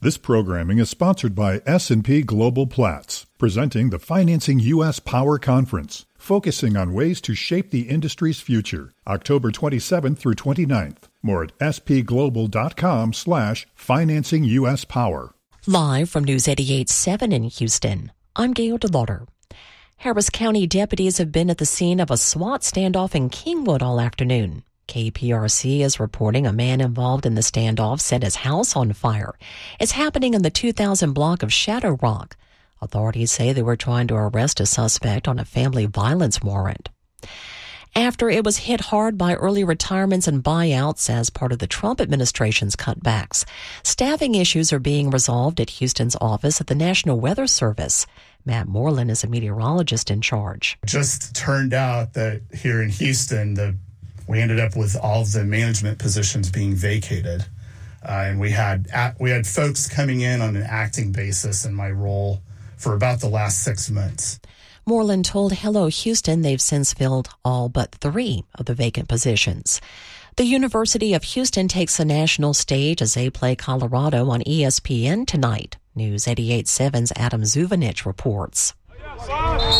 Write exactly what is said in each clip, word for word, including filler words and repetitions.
This programming is sponsored by S and P Global Platts, presenting the Financing U S Power Conference, focusing on ways to shape the industry's future, October twenty-seventh through twenty-ninth. More at spglobal.com slash financing U.S. Power. Live from News eighty-eight point seven in Houston, I'm Gail DeLauder. Harris County deputies have been at the scene of a SWAT standoff in Kingwood all afternoon. K P R C is reporting a man involved in the standoff set his house on fire. It's happening in the two thousand block of Shadow Rock. Authorities say they were trying to arrest a suspect on a family violence warrant. After it was hit hard by early retirements and buyouts as part of the Trump administration's cutbacks, staffing issues are being resolved at Houston's office at the National Weather Service. Matt Moreland is a meteorologist in charge. Just turned out that here in Houston, the we ended up with all of the management positions being vacated. Uh, and we had we had folks coming in on an acting basis in my role for about the last six months. Moreland told Hello Houston they've since filled all but three of the vacant positions. The University of Houston takes the national stage as they play Colorado on E S P N tonight. News eighty-eight point seven's Adam Zuvanich reports. It's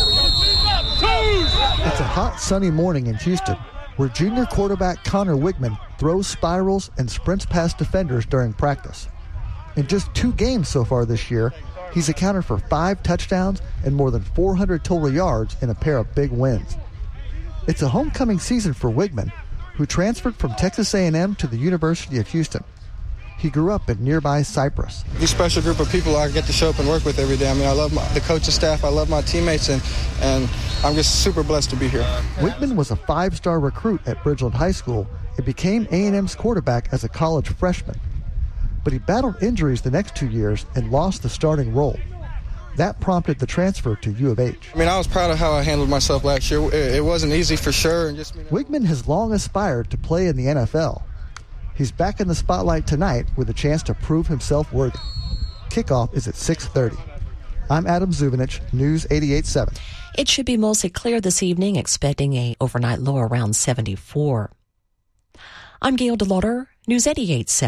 a hot, sunny morning in Houston, where junior quarterback Connor Wigman throws spirals and sprints past defenders during practice. In just two games so far this year, he's accounted for five touchdowns and more than four hundred total yards in a pair of big wins. It's a homecoming season for Wigman, who transferred from Texas A and M to the University of Houston. He grew up in nearby Cypress. These special group of people I get to show up and work with every day. I mean, I love my, the coaching staff, I love my teammates, and, and I'm just super blessed to be here. Wigman was a five-star recruit at Bridgeland High School and became A and M's quarterback as a college freshman. But he battled injuries the next two years and lost the starting role. That prompted the transfer to U of H. I mean, I was proud of how I handled myself last year. It, it wasn't easy for sure. And just, you know. Wigman has long aspired to play in the N F L. He's back in the spotlight tonight with a chance to prove himself worthy. Kickoff is at six thirty. I'm Adam Zuvanich, News eighty-eight point seven. It should be mostly clear this evening, expecting a overnight low around seventy-four. I'm Gail DeLauder, News eighty-eight point seven.